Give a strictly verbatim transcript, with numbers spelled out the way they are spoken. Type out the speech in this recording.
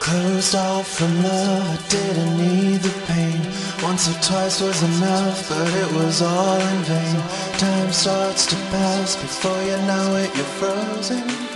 Closed off from love, I didn't need the pain. Once or twice was enough, but it was all in vain. Time starts to pass, before you know it, you're frozen.